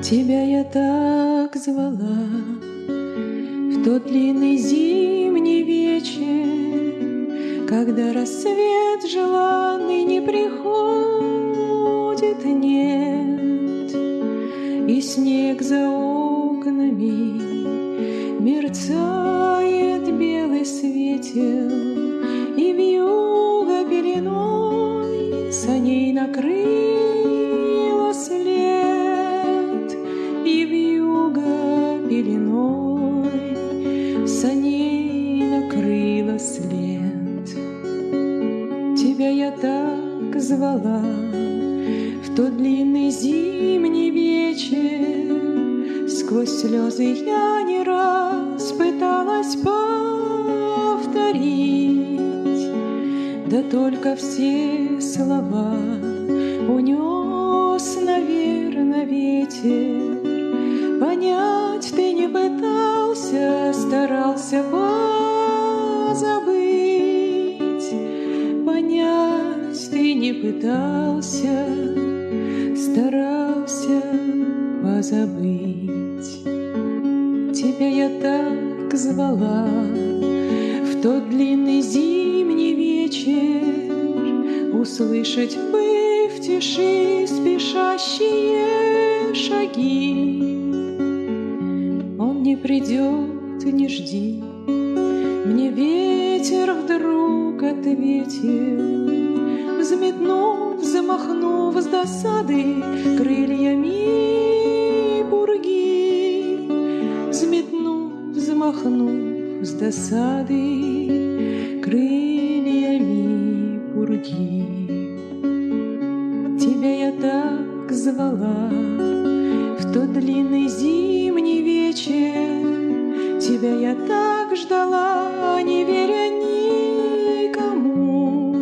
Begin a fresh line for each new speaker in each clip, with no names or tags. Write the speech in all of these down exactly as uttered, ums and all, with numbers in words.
Тебя я так звала в тот длинный зимний вечер, когда рассвет желанный не приходит, нет, и снег за окнами мерцает белый светел, и вьюга пеленой саней накрыла след, и вьюга пеленой саней накрыла след. Тебя я так звала в тот длинный зимний вечер, сквозь слезы я не раз пыталась повторить, да только все слова унес, наверно, ветер. Понять ты не пытался, старался позабыть. Понять ты не пытался, старался позабыть. Тебя я так звала в тот длинный зимний вечер, услышать бы в тиши спешащие шаги. Он не придет, не жди, мне ветер вдруг ответил, взметнув, замахнув с досады крыльями пурги, взметнув, замахнув с досады крыльями пурги. Тебя я так звала в тот длинный зимний вечер, тебя я так ждала, не веря никому.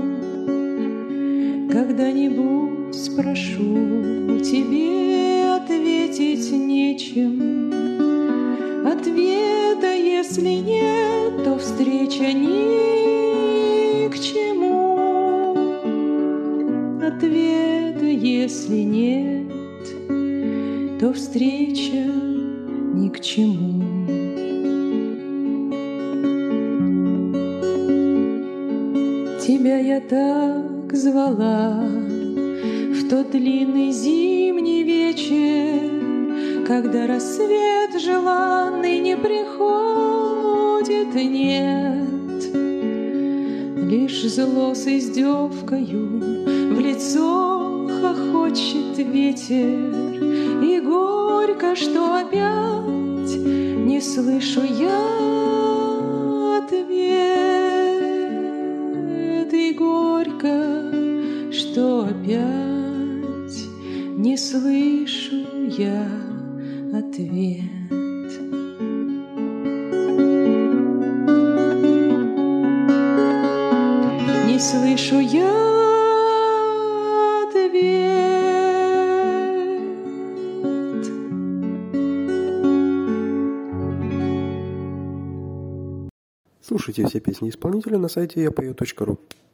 Когда-нибудь спрошу, тебе ответить нечем. Ответа, если нет, то встреча ни к чему. Ответа, если нет, то встреча ни к чему. Тебя я так звала в тот длинный зимний вечер, когда рассвет желанный не приходит, нет, лишь зло с издевкою в лицо хохочет ветер, и горько, что опять не слышу я ответ, и горько, что опять не слышу я ответ. Не слышу я ответ.
Слушайте все песни исполнителя на сайте я пою точка ру.